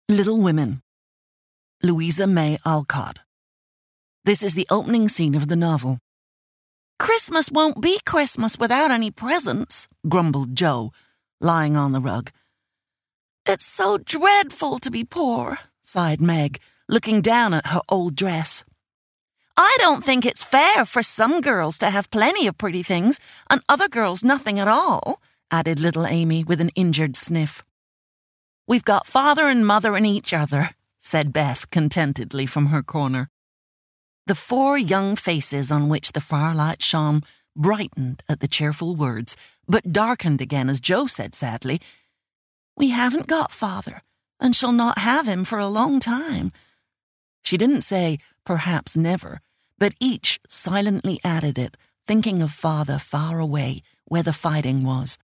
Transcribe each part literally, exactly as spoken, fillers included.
Little Women. Louisa May Alcott. This is the opening scene of the novel. "Christmas won't be Christmas without any presents," grumbled Jo, lying on the rug. "It's so dreadful to be poor," sighed Meg, looking down at her old dress. "I don't think it's fair for some girls to have plenty of pretty things and other girls nothing at all," added little Amy with an injured sniff. "We've got father and mother and each other," said Beth contentedly from her corner. The four young faces on which the firelight shone brightened at the cheerful words, but darkened again as Jo said sadly, "We haven't got father, and shall not have him for a long time." She didn't say, perhaps never, but each silently added it, thinking of father far away, where the fighting was.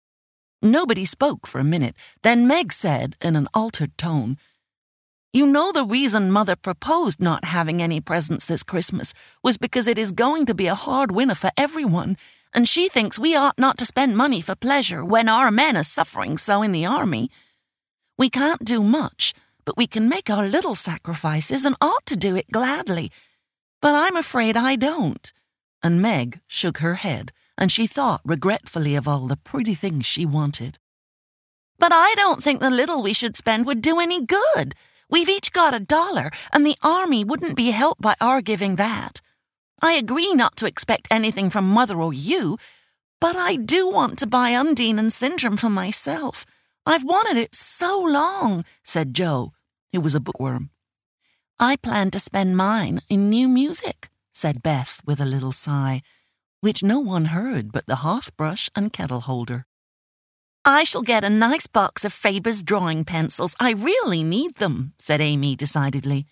Nobody spoke for a minute. Then Meg said, in an altered tone, "You know the reason Mother proposed not having any presents this Christmas was because it is going to be a hard winter for everyone, and she thinks we ought not to spend money for pleasure when our men are suffering so in the army. We can't do much, but we can make our little sacrifices and ought to do it gladly. But I'm afraid I don't." And Meg shook her head, and she thought regretfully of all the pretty things she wanted. "But I don't think the little we should spend would do any good. We've each got a dollar, and the army wouldn't be helped by our giving that. I agree not to expect anything from Mother or you, but I do want to buy Undine and Sintram for myself. I've wanted it so long," said Jo, who was a bookworm. "I plan to spend mine in new music," said Beth with a little sigh, which no one heard but the hearth-brush and kettle-holder. "I shall get a nice box of Faber's drawing pencils. I really need them," said Amy decidedly.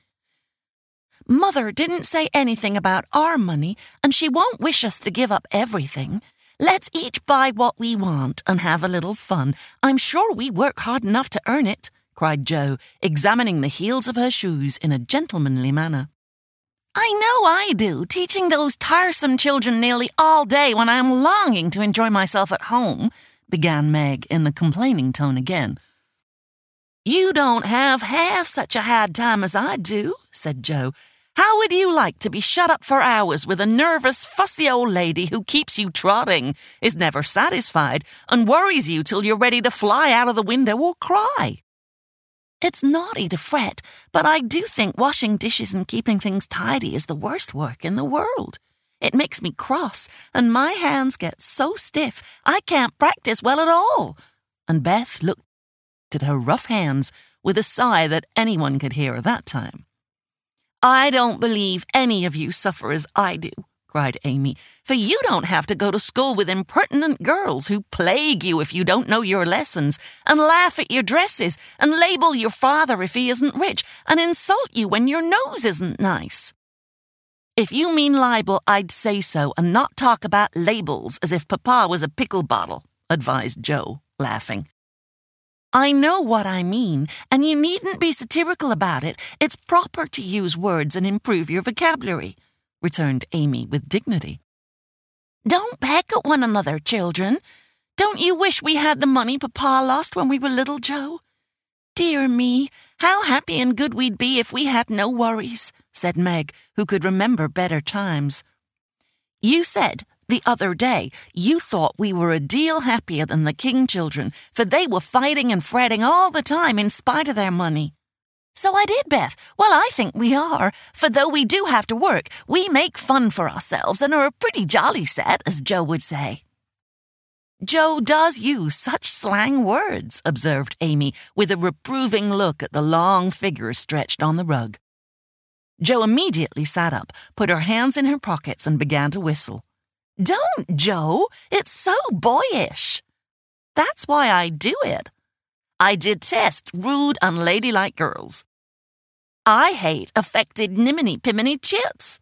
"Mother didn't say anything about our money, and she won't wish us to give up everything. Let's each buy what we want and have a little fun. I'm sure we work hard enough to earn it," cried Jo, examining the heels of her shoes in a gentlemanly manner. "I know I do, teaching those tiresome children nearly all day when I am longing to enjoy myself at home," began Meg in the complaining tone again. "You don't have half such a hard time as I do," said Jo. "How would you like to be shut up for hours with a nervous, fussy old lady who keeps you trotting, is never satisfied, and worries you till you're ready to fly out of the window or cry? It's naughty to fret, but I do think washing dishes and keeping things tidy is the worst work in the world. It makes me cross, and my hands get so stiff I can't practice well at all." And Beth looked at her rough hands with a sigh that anyone could hear at that time. "I don't believe any of you suffer as I do," cried Amy, "for you don't have to go to school with impertinent girls who plague you if you don't know your lessons, and laugh at your dresses, and label your father if he isn't rich, and insult you when your nose isn't nice." "If you mean libel, I'd say so, and not talk about labels as if Papa was a pickle bottle," advised Jo, laughing. "I know what I mean, and you needn't be satirical about it. It's proper to use words and improve your vocabulary," returned Amy with dignity. "Don't peck at one another, children. Don't you wish we had the money Papa lost when we were little, Jo? Dear me, how happy and good we'd be if we had no worries," said Meg, who could remember better times. "You said the other day you thought we were a deal happier than the King children, for they were fighting and fretting all the time in spite of their money." "So I did, Beth. Well, I think we are, for though we do have to work, we make fun for ourselves and are a pretty jolly set, as Jo would say." "Jo does use such slang words," observed Amy, with a reproving look at the long figure stretched on the rug. Jo immediately sat up, put her hands in her pockets, and began to whistle. "Don't, Jo! It's so boyish." "That's why I do it. I detest rude, unladylike girls. I hate affected niminy-piminy chits."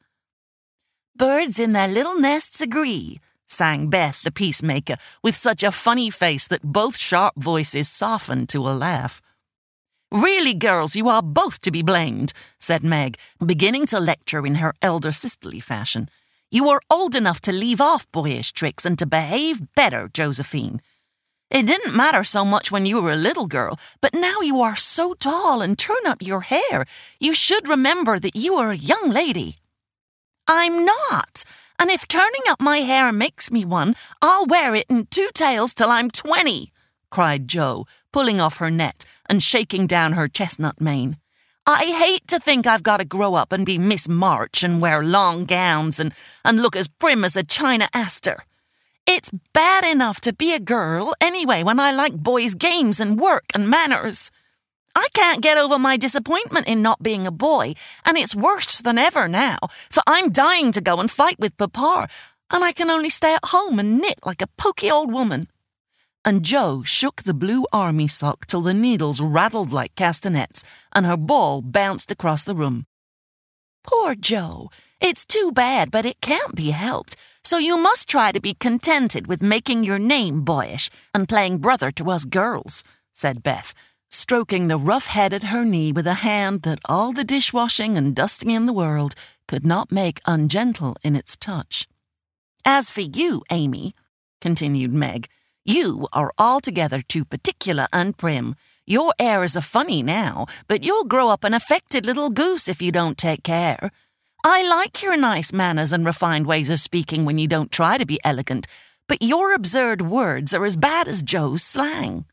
"Birds in their little nests agree," sang Beth the peacemaker, with such a funny face that both sharp voices softened to a laugh. "Really, girls, you are both to be blamed," said Meg, beginning to lecture in her elder sisterly fashion. "You are old enough to leave off boyish tricks and to behave better, Josephine. It didn't matter so much when you were a little girl, but now you are so tall and turn up your hair, you should remember that you are a young lady." "I'm not, and if turning up my hair makes me one, I'll wear it in two tails till I'm twenty," cried Jo, pulling off her net and shaking down her chestnut mane. "I hate to think I've got to grow up and be Miss March and wear long gowns and, and look as prim as a China aster. It's bad enough to be a girl anyway when I like boys' games and work and manners. I can't get over my disappointment in not being a boy, and it's worse than ever now, for I'm dying to go and fight with Papa, and I can only stay at home and knit like a poky old woman." And Jo shook the blue army sock till the needles rattled like castanets, and her ball bounced across the room. "Poor Jo, it's too bad, but it can't be helped. So you must try to be contented with making your name boyish and playing brother to us girls," said Beth, stroking the rough head at her knee with a hand that all the dishwashing and dusting in the world could not make ungentle in its touch. "As for you, Amy," continued Meg, "you are altogether too particular and prim. Your airs are funny now, but you'll grow up an affected little goose if you don't take care. I like your nice manners and refined ways of speaking when you don't try to be elegant, but your absurd words are as bad as Jo's slang."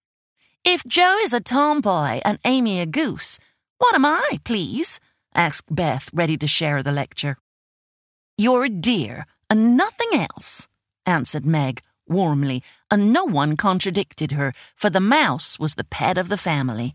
"If Jo is a tomboy and Amy a goose, what am I, please?" asked Beth, ready to share the lecture. "You're a dear and nothing else," answered Meg warmly, and no one contradicted her, for the mouse was the pet of the family.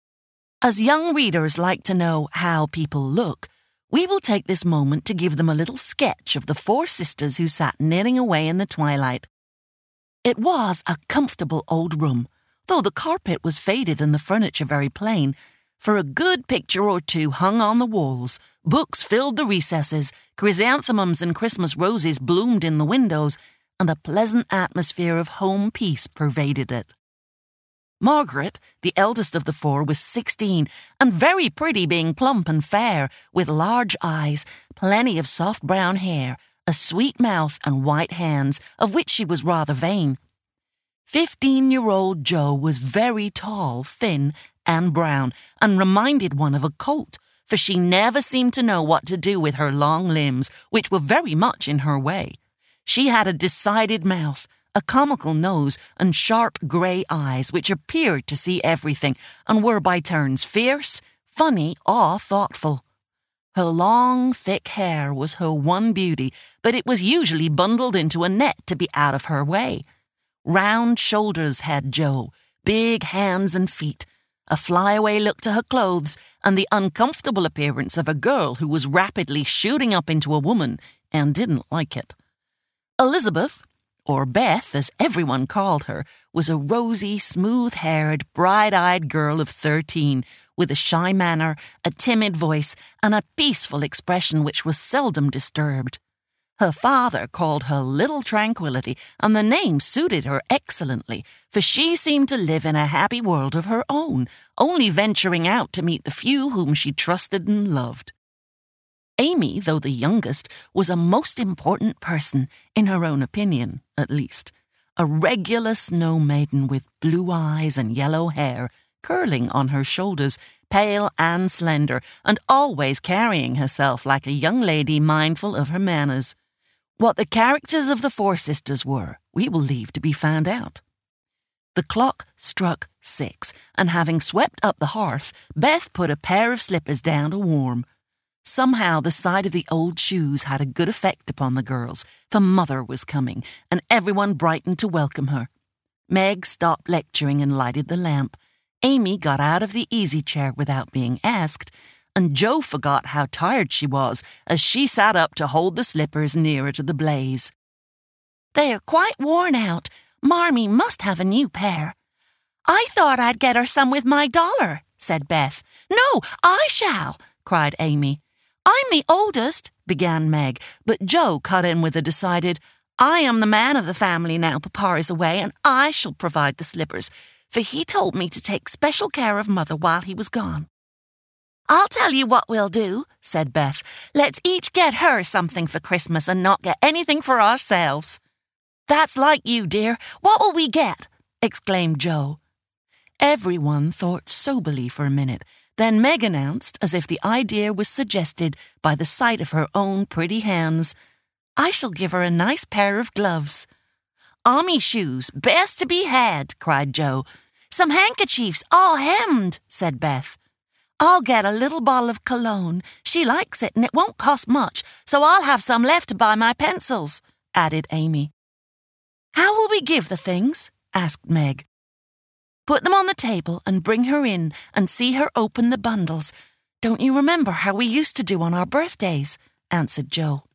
As young readers like to know how people look, we will take this moment to give them a little sketch of the four sisters who sat knitting away in the twilight. It was a comfortable old room, though the carpet was faded and the furniture very plain, for a good picture or two hung on the walls, books filled the recesses, chrysanthemums and Christmas roses bloomed in the windows, and a pleasant atmosphere of home peace pervaded it. Margaret, the eldest of the four, was sixteen, and very pretty, being plump and fair, with large eyes, plenty of soft brown hair, a sweet mouth and white hands, of which she was rather vain. Fifteen-year-old Jo was very tall, thin, and brown, and reminded one of a colt, for she never seemed to know what to do with her long limbs, which were very much in her way. She had a decided mouth, a comical nose, and sharp grey eyes which appeared to see everything, and were by turns fierce, funny, or thoughtful. Her long, thick hair was her one beauty, but it was usually bundled into a net to be out of her way. Round shoulders had Jo, big hands and feet, a flyaway look to her clothes, and the uncomfortable appearance of a girl who was rapidly shooting up into a woman and didn't like it. Elizabeth, or Beth as everyone called her, was a rosy, smooth-haired, bright-eyed girl of thirteen, with a shy manner, a timid voice, and a peaceful expression which was seldom disturbed. Her father called her Little Tranquility, and the name suited her excellently, for she seemed to live in a happy world of her own, only venturing out to meet the few whom she trusted and loved. Amy, though the youngest, was a most important person, in her own opinion, at least. A regular snow maiden with blue eyes and yellow hair, curling on her shoulders, pale and slender, and always carrying herself like a young lady mindful of her manners. What the characters of the four sisters were, we will leave to be found out. The clock struck six, and having swept up the hearth, Beth put a pair of slippers down to warm. Somehow the sight of the old shoes had a good effect upon the girls, for Mother was coming, and everyone brightened to welcome her. Meg stopped lecturing and lighted the lamp. Amy got out of the easy chair without being asked, and Jo forgot how tired she was as she sat up to hold the slippers nearer to the blaze. "They are quite worn out. Marmee must have a new pair." "I thought I'd get her some with my dollar," said Beth. "No, I shall," cried Amy. "I'm the oldest," began Meg, but Jo cut in with a decided, "I am the man of the family now Papa is away, and I shall provide the slippers, for he told me to take special care of Mother while he was gone." "I'll tell you what we'll do," said Beth. "Let's each get her something for Christmas and not get anything for ourselves." "That's like you, dear. What will we get?" exclaimed Joe. Everyone thought soberly for a minute. Then Meg announced, as if the idea was suggested by the sight of her own pretty hands, "I shall give her a nice pair of gloves." "Army shoes, best to be had," cried Joe. "Some handkerchiefs, all hemmed," said Beth. "I'll get a little bottle of cologne. She likes it and it won't cost much, so I'll have some left to buy my pencils," added Amy. "How will we give the things?" asked Meg. "Put them on the table and bring her in and see her open the bundles. Don't you remember how we used to do on our birthdays?" answered Joe.